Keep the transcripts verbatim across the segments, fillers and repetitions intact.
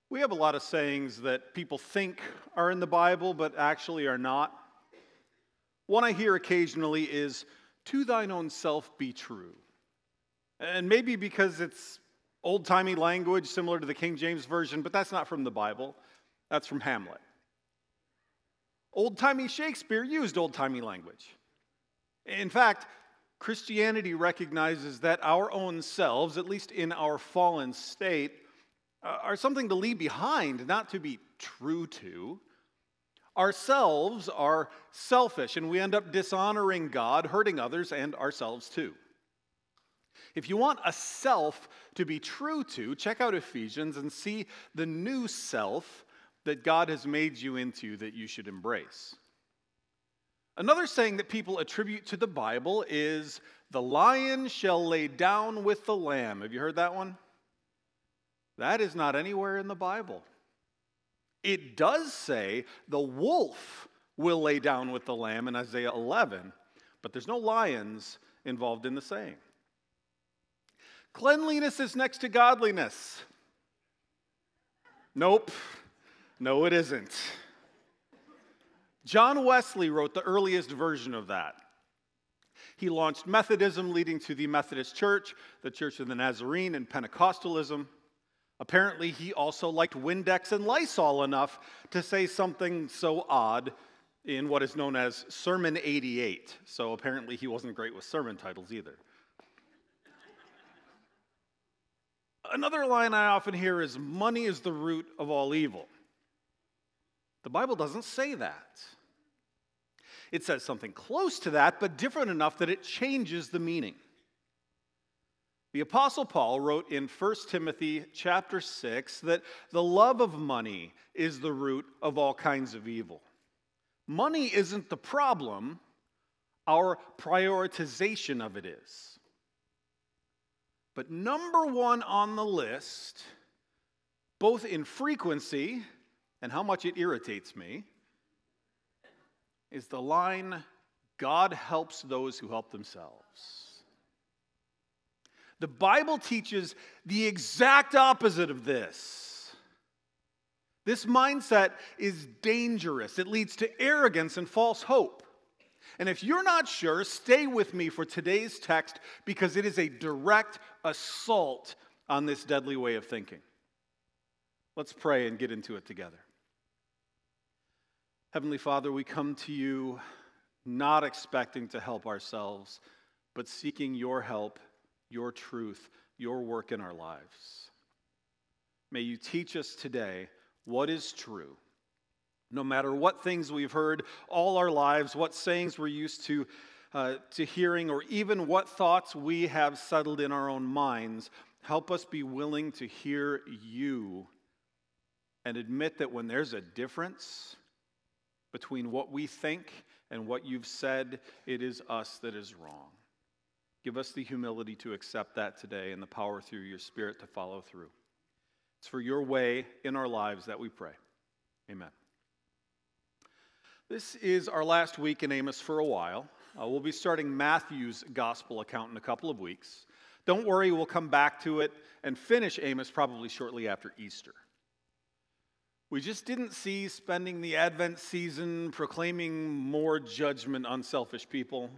We have a lot of sayings that people think are in the Bible, but actually are not. One I hear occasionally is, "To thine own self be true." And maybe because it's old-timey language similar to the King James Version, but that's not from the Bible. That's from Hamlet. Old-timey Shakespeare used old-timey language. In fact, Christianity recognizes that our own selves, at least in our fallen state, are something to leave behind, not to be true to. Ourselves are selfish, and we end up dishonoring God, hurting others, and ourselves too. If you want a self to be true to, check out Ephesians and see the new self that God has made you into that you should embrace. Another saying that people attribute to the Bible is, "The lion shall lay down with the lamb." Have you heard that one? That is not anywhere in the Bible. It does say the wolf will lay down with the lamb in Isaiah eleven, but there's no lions involved in the saying. Cleanliness is next to godliness. Nope. No, it isn't. John Wesley wrote the earliest version of that. He launched Methodism, leading to the Methodist Church, the Church of the Nazarene, and Pentecostalism. Apparently, he also liked Windex and Lysol enough to say something so odd in what is known as Sermon eighty-eight. So apparently, he wasn't great with sermon titles either. Another line I often hear is, "Money is the root of all evil." The Bible doesn't say that. It says something close to that, but different enough that it changes the meaning. The Apostle Paul wrote in First Timothy chapter six that the love of money is the root of all kinds of evil. Money isn't the problem, our prioritization of it is. But number one on the list, both in frequency and how much it irritates me, is the line, "God helps those who help themselves." The Bible teaches the exact opposite of this. This mindset is dangerous. It leads to arrogance and false hope. And if you're not sure, stay with me for today's text because it is a direct assault on this deadly way of thinking. Let's pray and get into it together. Heavenly Father, we come to you not expecting to help ourselves, but seeking your help, your truth, your work in our lives. May you teach us today what is true. No matter what things we've heard all our lives, what sayings we're used to, uh, to hearing, or even what thoughts we have settled in our own minds, help us be willing to hear you and admit that when there's a difference between what we think and what you've said, it is us that is wrong. Give us the humility to accept that today and the power through your Spirit to follow through. It's for your way in our lives that we pray. Amen. This is our last week in Amos for a while. Uh, we'll be starting Matthew's gospel account in a couple of weeks. Don't worry, we'll come back to it and finish Amos probably shortly after Easter. We just didn't see spending the Advent season proclaiming more judgment on selfish people.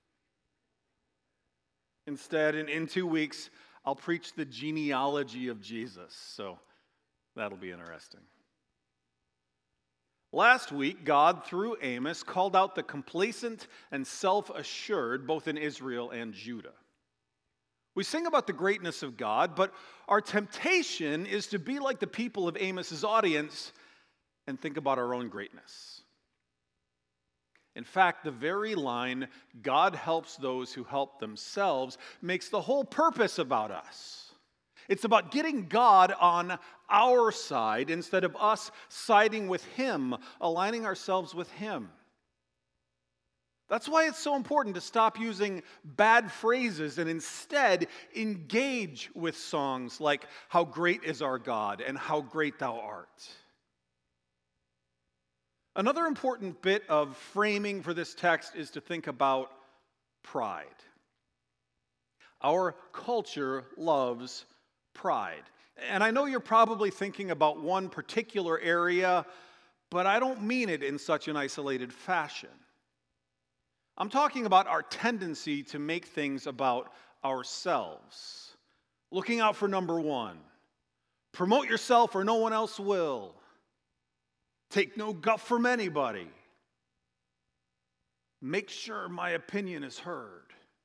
Instead, in, in two weeks, I'll preach the genealogy of Jesus, so that'll be interesting. Last week, God, through Amos, called out the complacent and self-assured, both in Israel and Judah. We sing about the greatness of God, but our temptation is to be like the people of Amos's audience and think about our own greatness. In fact, the very line, "God helps those who help themselves," makes the whole purpose about us. It's about getting God on our side instead of us siding with Him, aligning ourselves with Him. That's why it's so important to stop using bad phrases and instead engage with songs like "How Great Is Our God" and "How Great Thou Art." Another important bit of framing for this text is to think about pride. Our culture loves pride. And I know you're probably thinking about one particular area, but I don't mean it in such an isolated fashion. I'm talking about our tendency to make things about ourselves. Looking out for number one. Promote yourself or no one else will. Take no guff from anybody. Make sure my opinion is heard.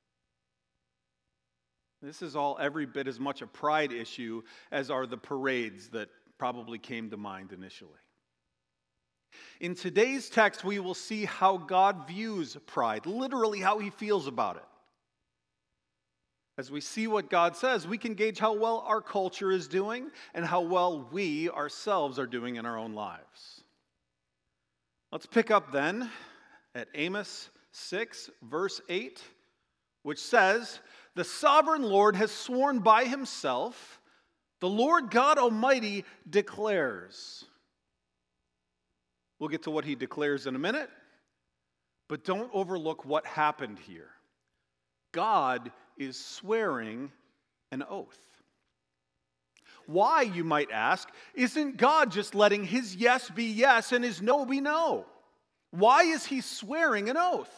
This is all every bit as much a pride issue as are the parades that probably came to mind initially. In today's text, we will see how God views pride, literally how he feels about it. As we see what God says, we can gauge how well our culture is doing and how well we ourselves are doing in our own lives. Let's pick up then at Amos six, verse eight, which says, "The sovereign Lord has sworn by himself, the Lord God Almighty declares." We'll get to what he declares in a minute, but don't overlook what happened here. God is swearing an oath. Why, you might ask, isn't God just letting his yes be yes and his no be no? Why is he swearing an oath?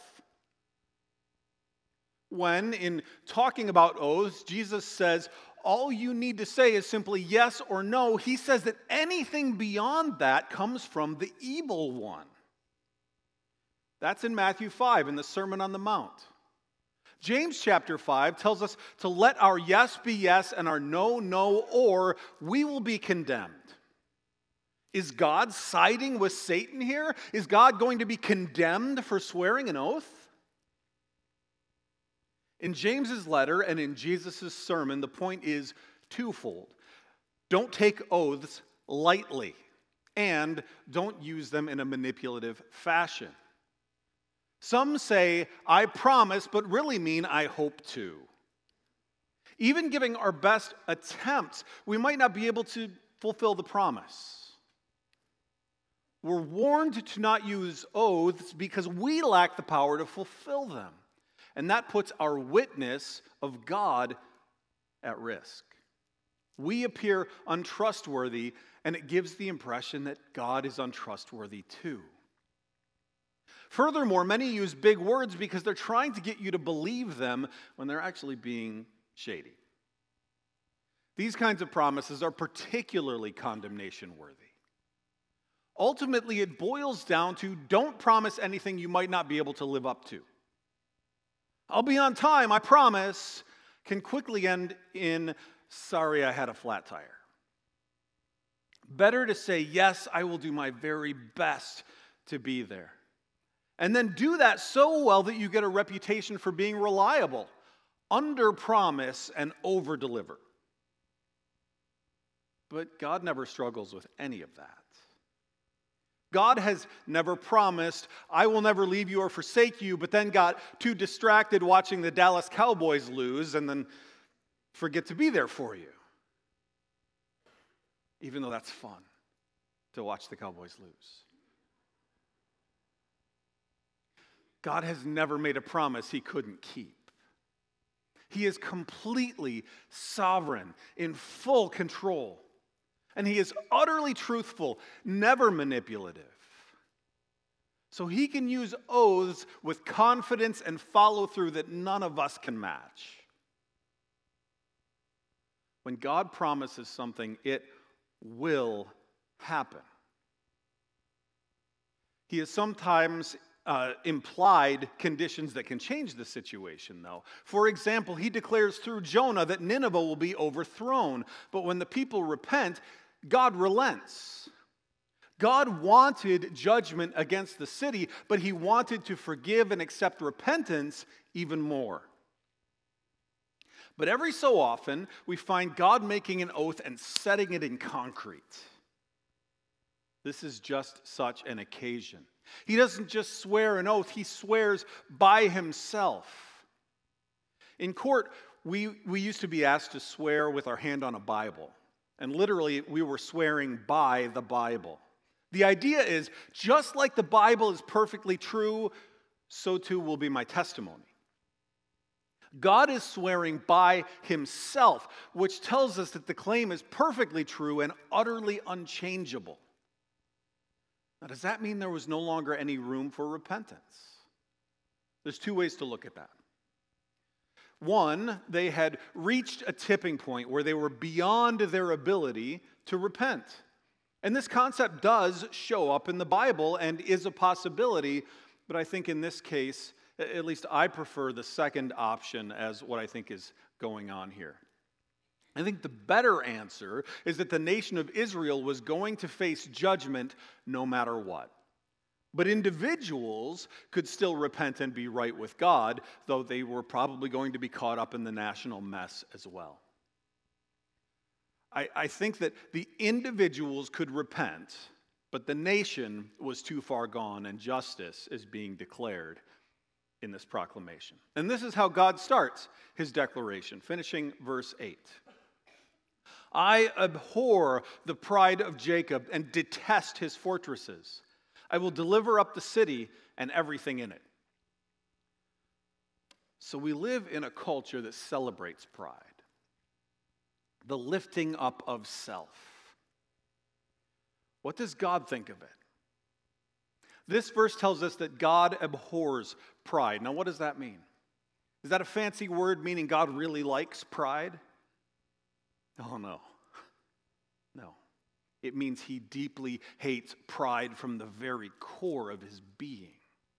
When, in talking about oaths, Jesus says, all you need to say is simply yes or no, he says that anything beyond that comes from the evil one. That's in Matthew five in the Sermon on the Mount. James chapter five tells us to let our yes be yes and our no, no, or we will be condemned. Is God siding with Satan here? Is God going to be condemned for swearing an oath? In James's letter and in Jesus' sermon, the point is twofold. Don't take oaths lightly, and don't use them in a manipulative fashion. Some say, I promise, but really mean I hope to. Even giving our best attempts, we might not be able to fulfill the promise. We're warned to not use oaths because we lack the power to fulfill them. And that puts our witness of God at risk. We appear untrustworthy, and it gives the impression that God is untrustworthy too. Furthermore, many use big words because they're trying to get you to believe them when they're actually being shady. These kinds of promises are particularly condemnation-worthy. Ultimately, it boils down to don't promise anything you might not be able to live up to. I'll be on time, I promise, can quickly end in, sorry, I had a flat tire. Better to say, yes, I will do my very best to be there. And then do that so well that you get a reputation for being reliable, under-promise and over-deliver. But God never struggles with any of that. God has never promised, I will never leave you or forsake you, but then got too distracted watching the Dallas Cowboys lose and then forget to be there for you. Even though that's fun to watch the Cowboys lose. God has never made a promise he couldn't keep. He is completely sovereign, in full control. And he is utterly truthful, never manipulative. So he can use oaths with confidence and follow through that none of us can match. When God promises something, it will happen. He has sometimes uh, implied conditions that can change the situation, though. For example, he declares through Jonah that Nineveh will be overthrown. But when the people repent, God relents. God wanted judgment against the city, but he wanted to forgive and accept repentance even more. But every so often, we find God making an oath and setting it in concrete. This is just such an occasion. He doesn't just swear an oath, he swears by himself. In court, we, we used to be asked to swear with our hand on a Bible. And literally, we were swearing by the Bible. The idea is, just like the Bible is perfectly true, so too will be my testimony. God is swearing by himself, which tells us that the claim is perfectly true and utterly unchangeable. Now, does that mean there was no longer any room for repentance? There's two ways to look at that. One, they had reached a tipping point where they were beyond their ability to repent. And this concept does show up in the Bible and is a possibility, but I think in this case, at least I prefer the second option as what I think is going on here. I think the better answer is that the nation of Israel was going to face judgment no matter what. But individuals could still repent and be right with God, though they were probably going to be caught up in the national mess as well. I, I think that the individuals could repent, but the nation was too far gone, and justice is being declared in this proclamation. And this is how God starts his declaration, finishing verse eight. I abhor the pride of Jacob and detest his fortresses. I will deliver up the city and everything in it. So we live in a culture that celebrates pride, the lifting up of self. What does God think of it? This verse tells us that God abhors pride. Now, what does that mean? Is that a fancy word meaning God really likes pride? Oh, no. No. It means he deeply hates pride from the very core of his being.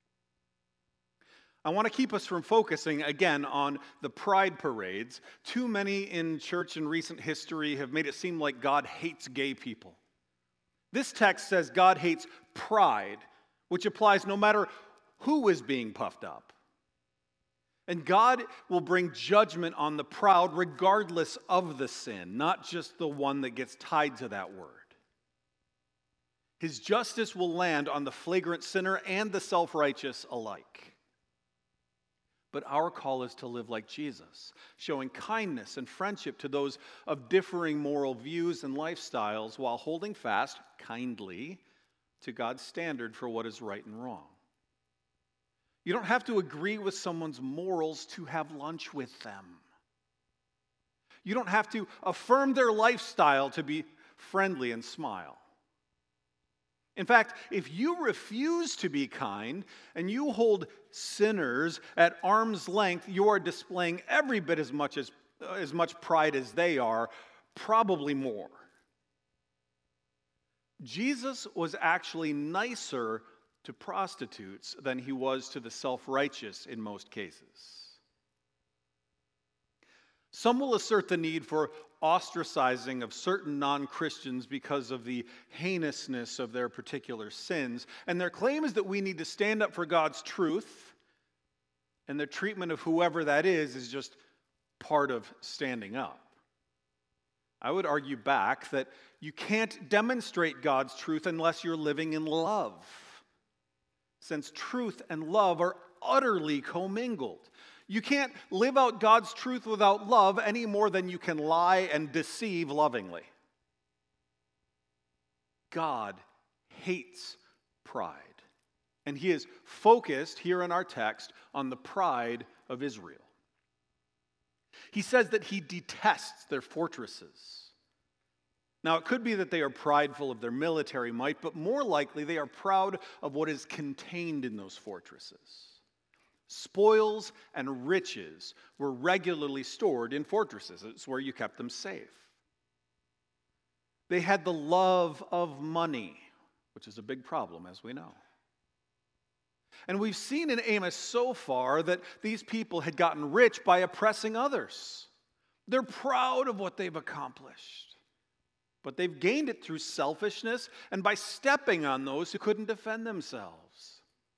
I want to keep us from focusing again on the pride parades. Too many in church in recent history have made it seem like God hates gay people. This text says God hates pride, which applies no matter who is being puffed up. And God will bring judgment on the proud regardless of the sin, not just the one that gets tied to that word. His justice will land on the flagrant sinner and the self-righteous alike. But our call is to live like Jesus, showing kindness and friendship to those of differing moral views and lifestyles while holding fast, kindly, to God's standard for what is right and wrong. You don't have to agree with someone's morals to have lunch with them. You don't have to affirm their lifestyle to be friendly and smile. In fact, if you refuse to be kind and you hold sinners at arm's length, you are displaying every bit as much as, uh, as much pride as they are, probably more. Jesus was actually nicer to prostitutes than he was to the self-righteous in most cases. Some will assert the need for ostracizing of certain non-Christians because of the heinousness of their particular sins, and their claim is that we need to stand up for God's truth, and their treatment of whoever that is is just part of standing up. I would argue back that you can't demonstrate God's truth unless you're living in love, since truth and love are utterly commingled. You can't live out God's truth without love any more than you can lie and deceive lovingly. God hates pride, and he is focused here in our text on the pride of Israel. He says that he detests their fortresses. Now, it could be that they are prideful of their military might, but more likely they are proud of what is contained in those fortresses. Spoils and riches were regularly stored in fortresses. It's where you kept them safe. They had the love of money, which is a big problem, as we know. And we've seen in Amos so far that these people had gotten rich by oppressing others. They're proud of what they've accomplished, but they've gained it through selfishness and by stepping on those who couldn't defend themselves.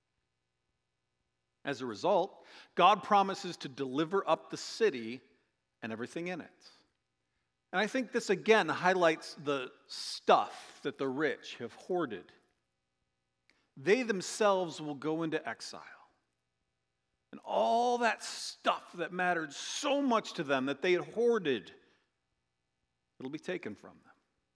As a result, God promises to deliver up the city and everything in it. And I think this again highlights the stuff that the rich have hoarded. They themselves will go into exile. And all that stuff that mattered so much to them that they had hoarded, it'll be taken from them.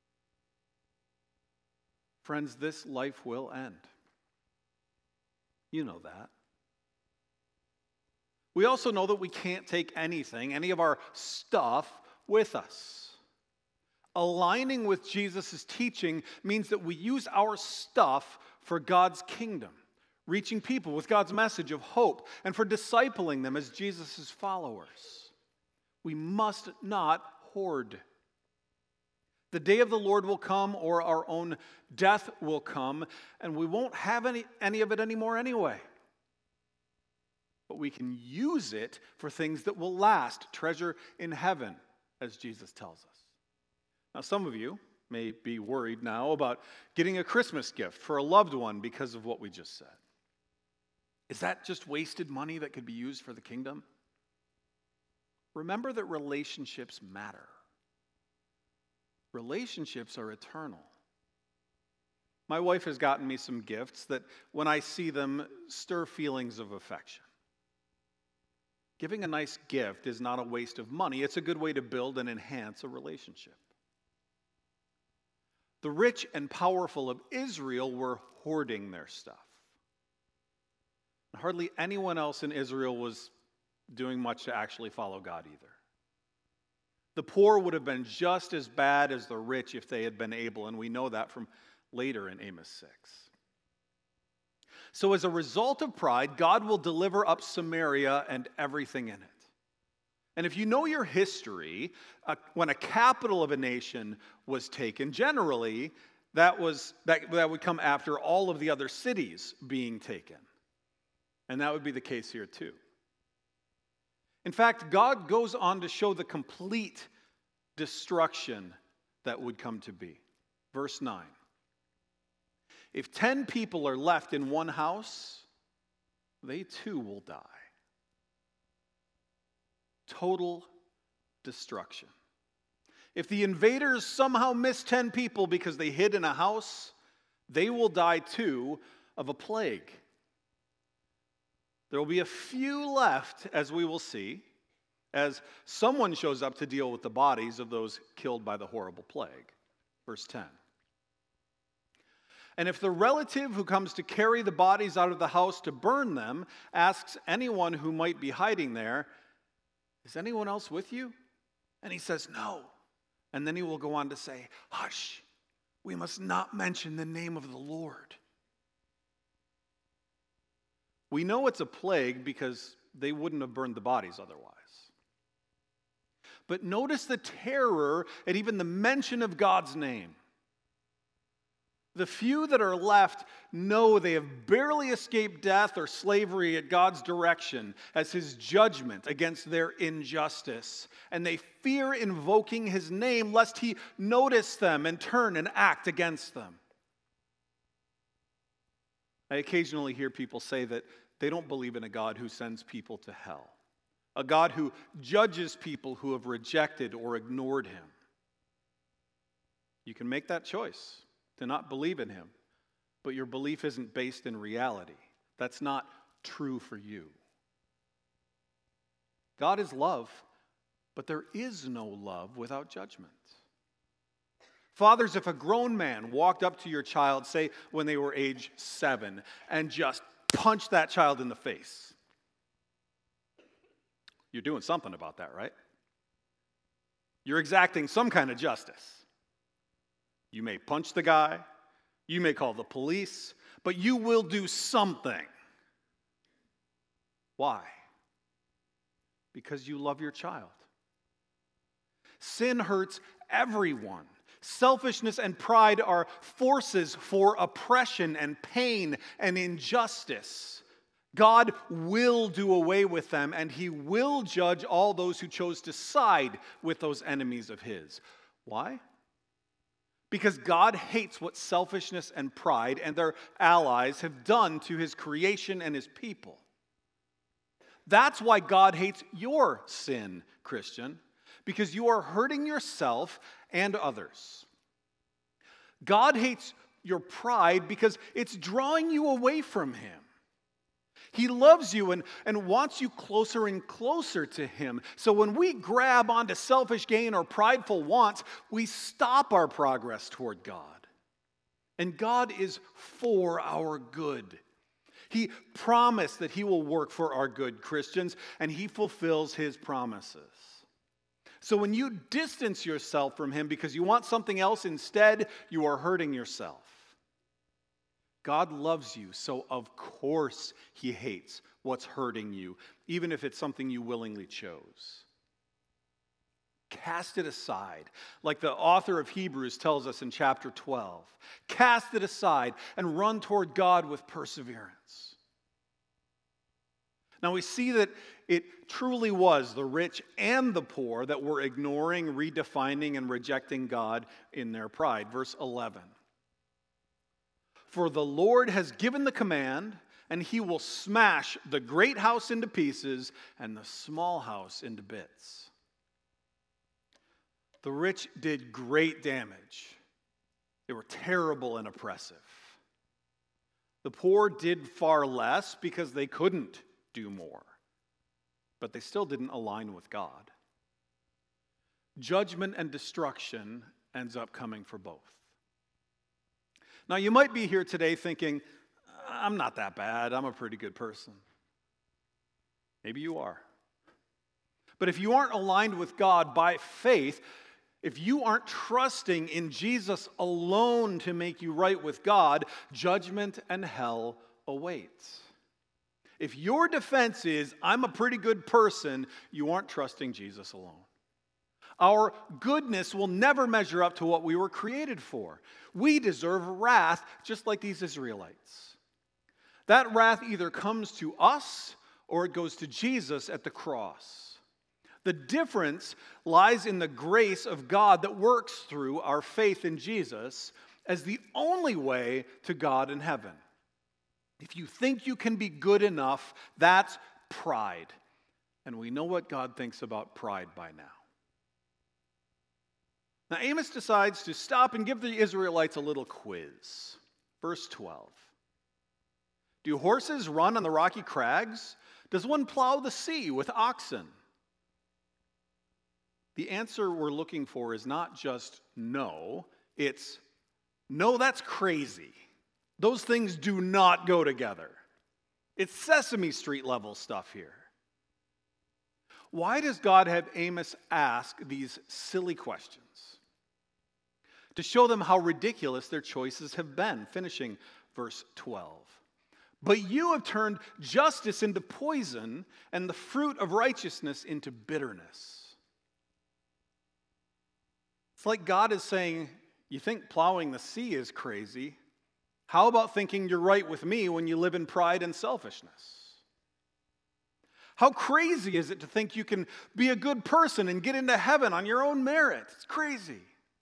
Friends, this life will end. You know that. We also know that we can't take anything, any of our stuff, with us. Aligning with Jesus' teaching means that we use our stuff for God's kingdom, reaching people with God's message of hope, and for discipling them as Jesus' followers. We must not hoard. The day of the Lord will come, or our own death will come, and we won't have any, any of it anymore anyway. But we can use it for things that will last, treasure in heaven, as Jesus tells us. Now, some of you may be worried now about getting a Christmas gift for a loved one because of what we just said. Is that just wasted money that could be used for the kingdom? Remember that relationships matter. Relationships are eternal. My wife has gotten me some gifts that, when I see them, stir feelings of affection. Giving a nice gift is not a waste of money. It's a good way to build and enhance a relationship. The rich and powerful of Israel were hoarding their stuff. Hardly anyone else in Israel was doing much to actually follow God either. The poor would have been just as bad as the rich if they had been able, and we know that from later in Amos six. So as a result of pride, God will deliver up Samaria and everything in it. And if you know your history, uh, when a capital of a nation was taken, generally that was that, that would come after all of the other cities being taken. And that would be the case here too. In fact, God goes on to show the complete destruction that would come to be. Verse nine. If ten people are left in one house, they too will die. Total destruction. If the invaders somehow miss ten people because they hid in a house, they will die too of a plague. There will be a few left, as we will see, as someone shows up to deal with the bodies of those killed by the horrible plague. Verse ten. And if the relative who comes to carry the bodies out of the house to burn them asks anyone who might be hiding there, "Is anyone else with you?" And he says, "No." And then he will go on to say, "Hush, we must not mention the name of the Lord." We know it's a plague because they wouldn't have burned the bodies otherwise. But notice the terror at even the mention of God's name. The few that are left know they have barely escaped death or slavery at God's direction as his judgment against their injustice. And they fear invoking his name lest he notice them and turn and act against them. I occasionally hear people say that they don't believe in a God who sends people to hell, a God who judges people who have rejected or ignored him. You can make that choice to not believe in him, but your belief isn't based in reality. That's not true for you. God is love, but there is no love without judgment. Fathers, if a grown man walked up to your child, say when they were age seven, and just punched that child in the face, you're doing something about that, right? You're exacting some kind of justice. You may punch the guy, you may call the police, but you will do something. Why? Because you love your child. Sin hurts everyone. Selfishness and pride are forces for oppression and pain and injustice. God will do away with them, and he will judge all those who chose to side with those enemies of his. Why? Because God hates what selfishness and pride and their allies have done to his creation and his people. That's why God hates your sin, Christian, because you are hurting yourself and others. God hates your pride because it's drawing you away from him. He loves you and, and wants you closer and closer to him. So when we grab onto selfish gain or prideful wants, we stop our progress toward God. And God is for our good. He promised that he will work for our good, Christians, and he fulfills his promises. So when you distance yourself from him because you want something else instead, you are hurting yourself. God loves you, so of course he hates what's hurting you, even if it's something you willingly chose. Cast it aside, like the author of Hebrews tells us in chapter twelve. Cast it aside and run toward God with perseverance. Now we see that it truly was the rich and the poor that were ignoring, redefining, and rejecting God in their pride. Verse eleven. For the Lord has given the command, and he will smash the great house into pieces and the small house into bits. The rich did great damage. They were terrible and oppressive. The poor did far less because they couldn't do more. But they still didn't align with God. Judgment and destruction ends up coming for both. Now, you might be here today thinking, I'm not that bad. I'm a pretty good person. Maybe you are. But if you aren't aligned with God by faith, if you aren't trusting in Jesus alone to make you right with God, judgment and hell awaits. If your defense is, I'm a pretty good person, you aren't trusting Jesus alone. Our goodness will never measure up to what we were created for. We deserve wrath just like these Israelites. That wrath either comes to us or it goes to Jesus at the cross. The difference lies in the grace of God that works through our faith in Jesus as the only way to God in heaven. If you think you can be good enough, that's pride. And we know what God thinks about pride by now. Now Amos decides to stop and give the Israelites a little quiz. Verse twelve. Do horses run on the rocky crags? Does one plow the sea with oxen? The answer we're looking for is not just no, it's no, that's crazy. Those things do not go together. It's Sesame Street level stuff here. Why does God have Amos ask these silly questions? To show them how ridiculous their choices have been. Finishing verse twelve. But you have turned justice into poison and the fruit of righteousness into bitterness. It's like God is saying, you think plowing the sea is crazy. How about thinking you're right with me when you live in pride and selfishness? How crazy is it to think you can be a good person and get into heaven on your own merit? It's crazy.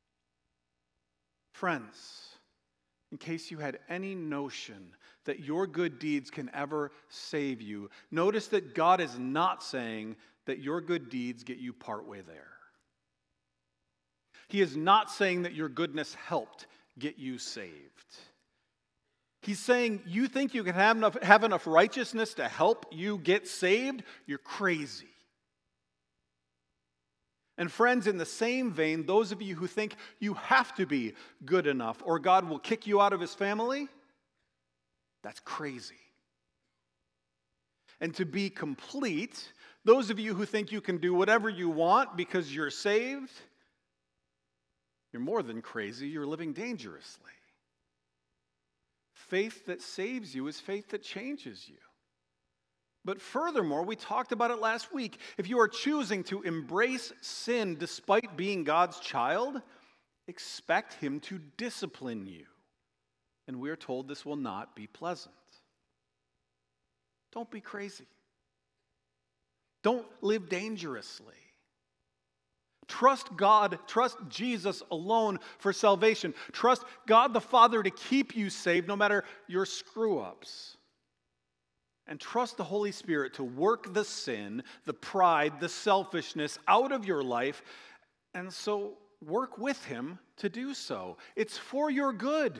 Friends, in case you had any notion that your good deeds can ever save you, notice that God is not saying that your good deeds get you partway there. He is not saying that your goodness helped get you saved. He's saying you think you can have enough, have enough righteousness to help you get saved? You're crazy. And friends, in the same vein, those of you who think you have to be good enough or God will kick you out of his family, that's crazy. And to be complete, those of you who think you can do whatever you want because you're saved, you're more than crazy, you're living dangerously. Faith that saves you is faith that changes you. But furthermore, we talked about it last week. If you are choosing to embrace sin despite being God's child, expect him to discipline you. And we are told this will not be pleasant. Don't be crazy. Don't live dangerously. Trust God, trust Jesus alone for salvation. Trust God the Father to keep you saved no matter your screw-ups. And trust the Holy Spirit to work the sin, the pride, the selfishness out of your life. And so work with him to do so. It's for your good.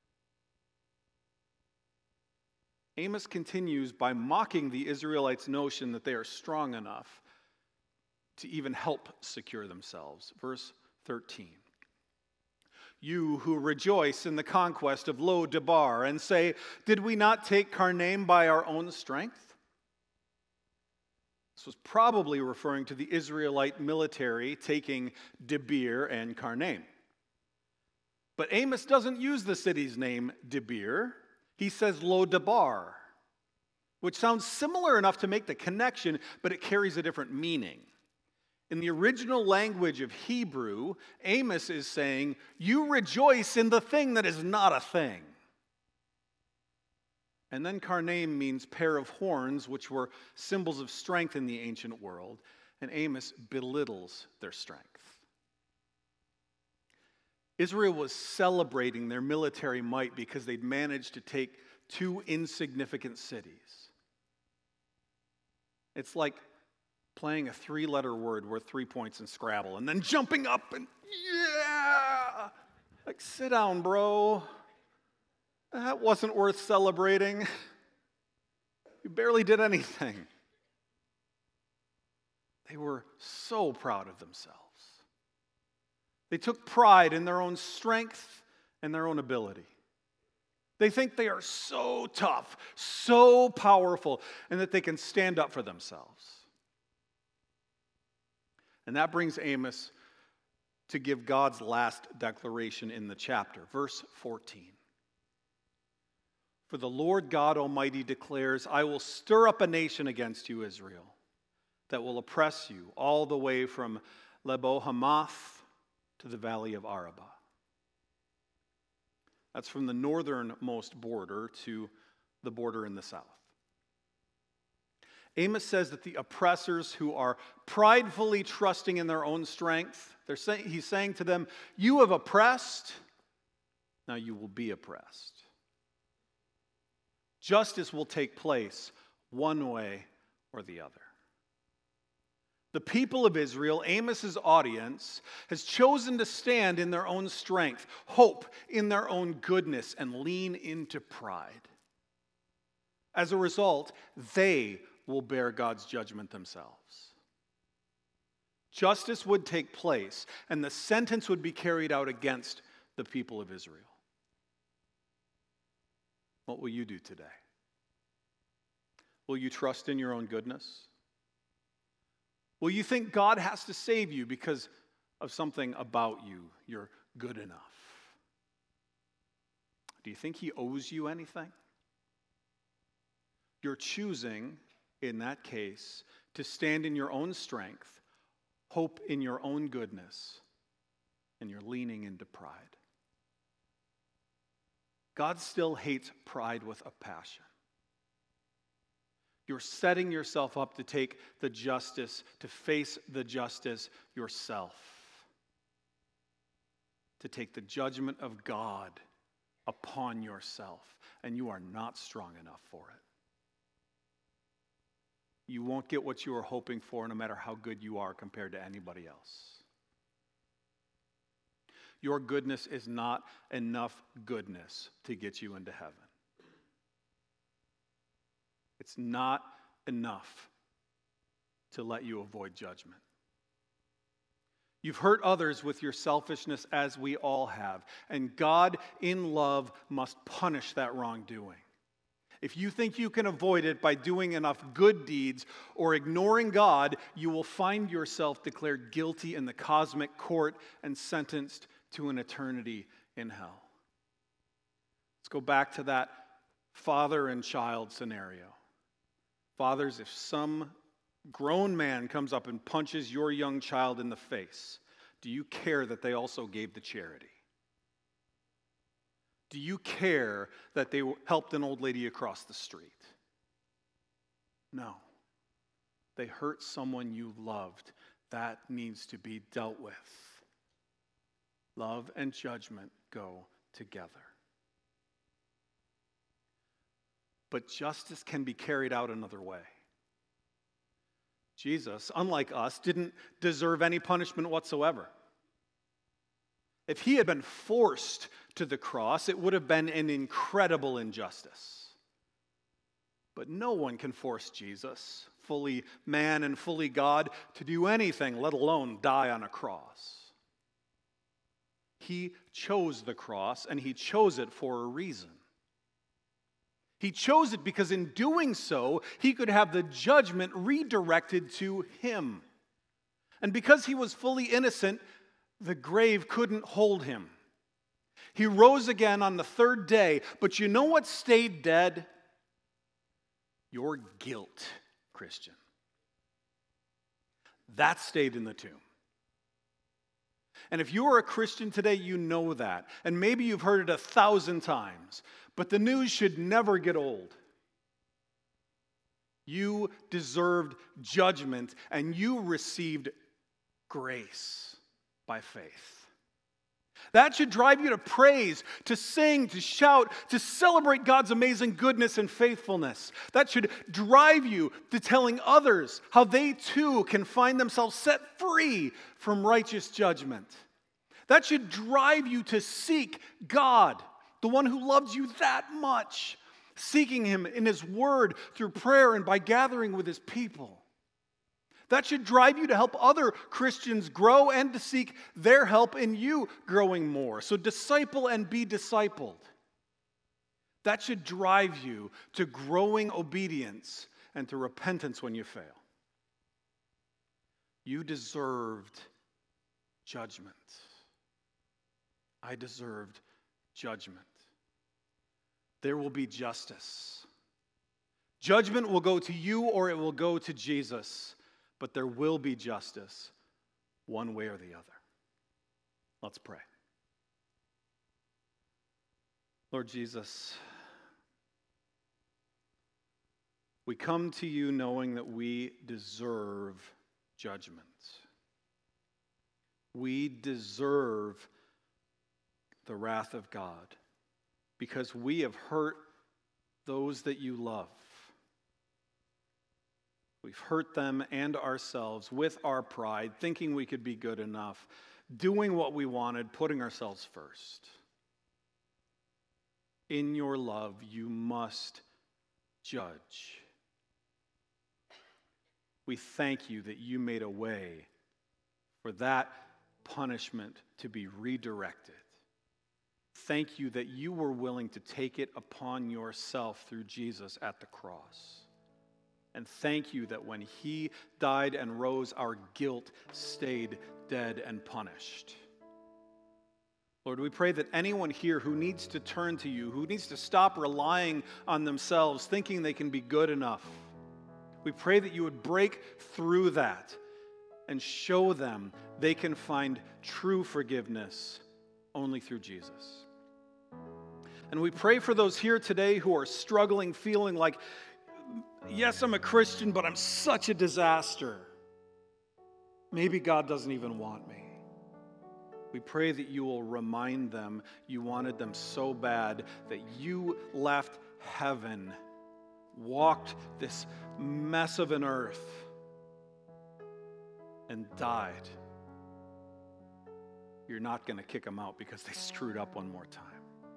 Amos continues by mocking the Israelites' notion that they are strong enough to even help secure themselves. Verse thirteen. you who rejoice in the conquest of Lo Debar, and say, did we not take Karnaim by our own strength? This was probably referring to the Israelite military taking Debir and Karnaim. But Amos doesn't use the city's name, Debir. He says Lo Debar, which sounds similar enough to make the connection, but it carries a different meaning. In the original language of Hebrew, Amos is saying, you rejoice in the thing that is not a thing. And then Karnaim means pair of horns, which were symbols of strength in the ancient world, and Amos belittles their strength. Israel was celebrating their military might because they'd managed to take two insignificant cities. It's like playing a three-letter word worth three points in Scrabble and then jumping up and, yeah! Like, sit down, bro. That wasn't worth celebrating. You barely did anything. They were so proud of themselves. They took pride in their own strength and their own ability. They think they are so tough, so powerful, and that they can stand up for themselves. And that brings Amos to give God's last declaration in the chapter, verse fourteen. For the Lord God Almighty declares, I will stir up a nation against you, Israel, that will oppress you all the way from Lebo Hamath to the valley of Arabah. That's from the northernmost border to the border in the south. Amos says that the oppressors who are pridefully trusting in their own strength, they're saying, he's saying to them, you have oppressed, now you will be oppressed. Justice will take place one way or the other. The people of Israel, Amos's audience, has chosen to stand in their own strength, hope in their own goodness, and lean into pride. As a result, they will bear God's judgment themselves. Justice would take place, and the sentence would be carried out against the people of Israel. What will you do today? Will you trust in your own goodness? Will you think God has to save you because of something about you? You're good enough. Do you think he owes you anything? You're choosing, in that case, to stand in your own strength, hope in your own goodness, and you're leaning into pride. God still hates pride with a passion. You're setting yourself up to take the justice, to face the justice yourself, to take the judgment of God upon yourself, and you are not strong enough for it. You won't get what you are hoping for no matter how good you are compared to anybody else. Your goodness is not enough goodness to get you into heaven. It's not enough to let you avoid judgment. You've hurt others with your selfishness, as we all have, and God in love must punish that wrongdoing. If you think you can avoid it by doing enough good deeds or ignoring God, you will find yourself declared guilty in the cosmic court and sentenced to an eternity in hell. Let's go back to that father and child scenario. Fathers, if some grown man comes up and punches your young child in the face, do you care that they also gave the charity? Do you care that they helped an old lady across the street? No. They hurt someone you loved. That needs to be dealt with. Love and judgment go together. But justice can be carried out another way. Jesus, unlike us, didn't deserve any punishment whatsoever. If he had been forced to the cross, it would have been an incredible injustice. But no one can force Jesus, fully man and fully God, to do anything, let alone die on a cross. He chose the cross, and he chose it for a reason. He chose it because in doing so, he could have the judgment redirected to him. And because he was fully innocent, the grave couldn't hold him. He rose again on the third day, but you know what stayed dead? Your guilt, Christian. That stayed in the tomb. And if you are a Christian today, you know that. And maybe you've heard it a thousand times. But the news should never get old. You deserved judgment, and you received grace by faith. That should drive you to praise, to sing, to shout, to celebrate God's amazing goodness and faithfulness. That should drive you to telling others how they too can find themselves set free from righteous judgment. That should drive you to seek God, the one who loves you that much, seeking him in his word through prayer and by gathering with his people. That should drive you to help other Christians grow and to seek their help in you growing more. So disciple and be discipled. That should drive you to growing obedience and to repentance when you fail. You deserved judgment. I deserved judgment. There will be justice. Judgment will go to you or it will go to Jesus, but there will be justice one way or the other. Let's pray. Lord Jesus, we come to you knowing that we deserve judgment. We deserve the wrath of God because we have hurt those that you love. We've hurt them and ourselves with our pride, thinking we could be good enough, doing what we wanted, putting ourselves first. In your love, you must judge. We thank you that you made a way for that punishment to be redirected. Thank you that you were willing to take it upon yourself through Jesus at the cross. And thank you that when he died and rose, our guilt stayed dead and punished. Lord, we pray that anyone here who needs to turn to you, who needs to stop relying on themselves, thinking they can be good enough, we pray that you would break through that and show them they can find true forgiveness only through Jesus. And we pray for those here today who are struggling, feeling like, yes, I'm a Christian, but I'm such a disaster. Maybe God doesn't even want me. We pray that you will remind them you wanted them so bad that you left heaven, walked this mess of an earth, and died. You're not going to kick them out because they screwed up one more time.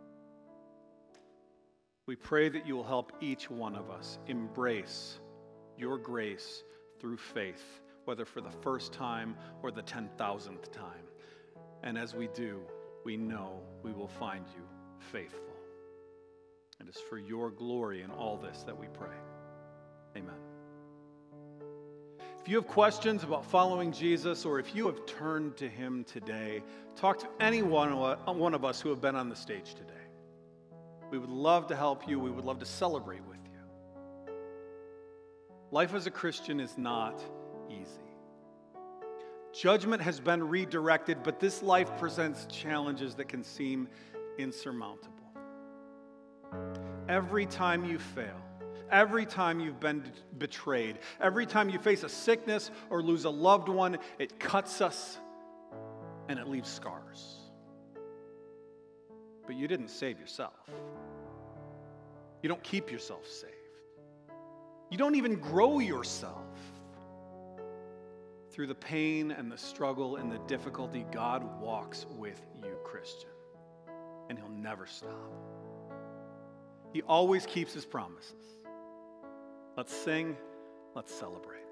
We pray that you will help each one of us embrace your grace through faith, whether for the first time or the ten thousandth time. And as we do, we know we will find you faithful. It is for your glory in all this that we pray. Amen. If you have questions about following Jesus, or if you have turned to him today, talk to any one of us who have been on the stage today. We would love to help you. We would love to celebrate with you. Life as a Christian is not easy. Judgment has been redirected, but this life presents challenges that can seem insurmountable. Every time you fail, every time you've been betrayed, every time you face a sickness or lose a loved one, it cuts us and it leaves scars. But you didn't save yourself. You don't keep yourself saved. You don't even grow yourself. Through the pain and the struggle and the difficulty, God walks with you, Christian. And he'll never stop. He always keeps his promises. Let's sing, let's celebrate.